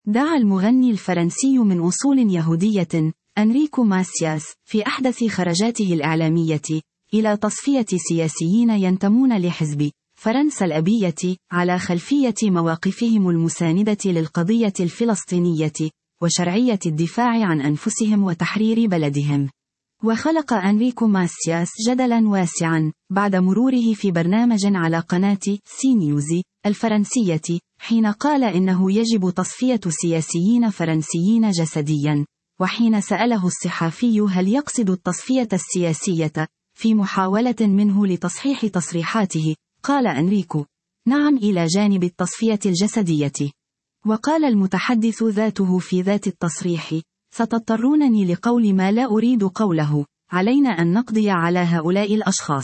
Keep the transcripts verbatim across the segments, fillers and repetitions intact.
دعا المغني الفرنسي من أصول يهودية أنريكو ماسياس في أحدث خرجاته الإعلامية إلى تصفية سياسيين ينتمون لحزب فرنسا الأبية على خلفية مواقفهم المساندة للقضية الفلسطينية وشرعية الدفاع عن أنفسهم وتحرير بلدهم. وخلق أنريكو ماسياس جدلا واسعا بعد مروره في برنامج على قناة سي نيوز الفرنسية حين قال إنه يجب تصفية سياسيين فرنسيين جسديا، وحين سأله الصحافي هل يقصد التصفية السياسية في محاولة منه لتصحيح تصريحاته، قال أنريكو: نعم، إلى جانب التصفية الجسدية. وقال المتحدث ذاته في ذات التصريح: ستضطرونني لقول ما لا أريد قوله، علينا أن نقضي على هؤلاء الأشخاص.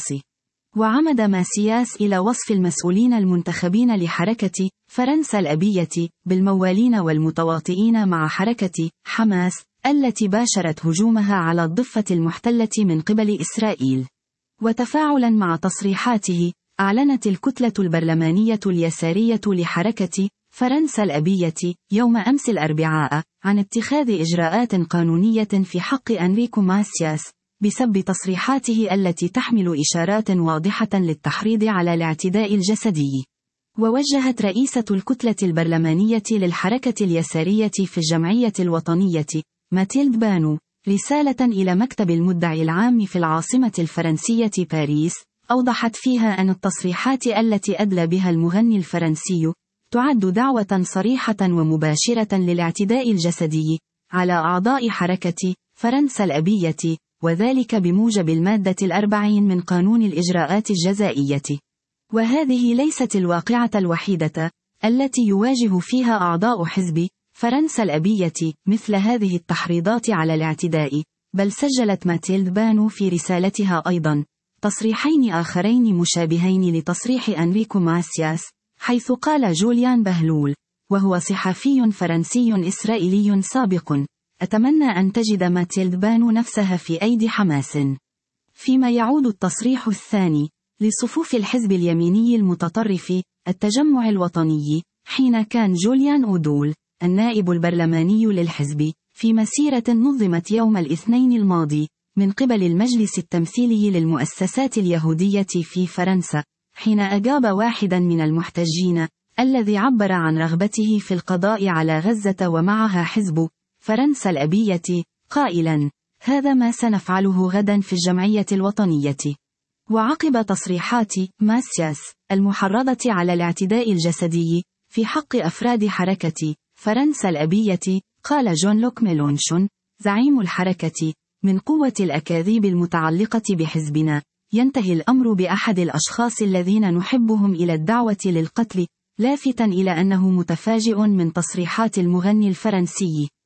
وعمد ماسياس إلى وصف المسؤولين المنتخبين لحركة فرنسا الأبية بالموالين والمتواطئين مع حركة حماس التي باشرت هجومها على الضفة المحتلة من قبل إسرائيل. وتفاعلا مع تصريحاته، أعلنت الكتلة البرلمانية اليسارية لحركة فرنسا الأبية يوم أمس الأربعاء عن اتخاذ إجراءات قانونية في حق أنريكو ماسياس بسبب تصريحاته التي تحمل إشارات واضحة للتحريض على الاعتداء الجسدي. ووجهت رئيسة الكتلة البرلمانية للحركة اليسارية في الجمعية الوطنية ماتيلد بانو رسالة إلى مكتب المدعي العام في العاصمة الفرنسية باريس، أوضحت فيها أن التصريحات التي أدلى بها المغني الفرنسي تعد دعوة صريحة ومباشرة للاعتداء الجسدي على أعضاء حركة فرنسا الأبية، وذلك بموجب المادة الأربعين من قانون الإجراءات الجزائية. وهذه ليست الواقعة الوحيدة التي يواجه فيها أعضاء حزب فرنسا الأبية مثل هذه التحريضات على الاعتداء، بل سجلت ماتيلد بانو في رسالتها أيضا تصريحين آخرين مشابهين لتصريح أنريكو ماسياس، حيث قال جوليان بهلول، وهو صحفي فرنسي إسرائيلي سابق: أتمنى أن تجد ماتيلد بانو نفسها في أيدي حماس. فيما يعود التصريح الثاني لصفوف الحزب اليميني المتطرف التجمع الوطني، حين كان جوليان أودول النائب البرلماني للحزب في مسيرة نظمت يوم الاثنين الماضي من قبل المجلس التمثيلي للمؤسسات اليهودية في فرنسا، حين أجاب واحدا من المحتجين الذي عبر عن رغبته في القضاء على غزة ومعها حزب فرنسا الأبية قائلا: هذا ما سنفعله غدا في الجمعية الوطنية. وعقب تصريحات ماسياس المحرضة على الاعتداء الجسدي في حق أفراد حركة فرنسا الأبية، قال جون لوك ميلونشون زعيم الحركة: من قوة الأكاذيب المتعلقة بحزبنا ينتهي الأمر بأحد الأشخاص الذين نحبهم إلى الدعوة للقتل، لافتا إلى أنه متفاجئ من تصريحات المغني الفرنسي.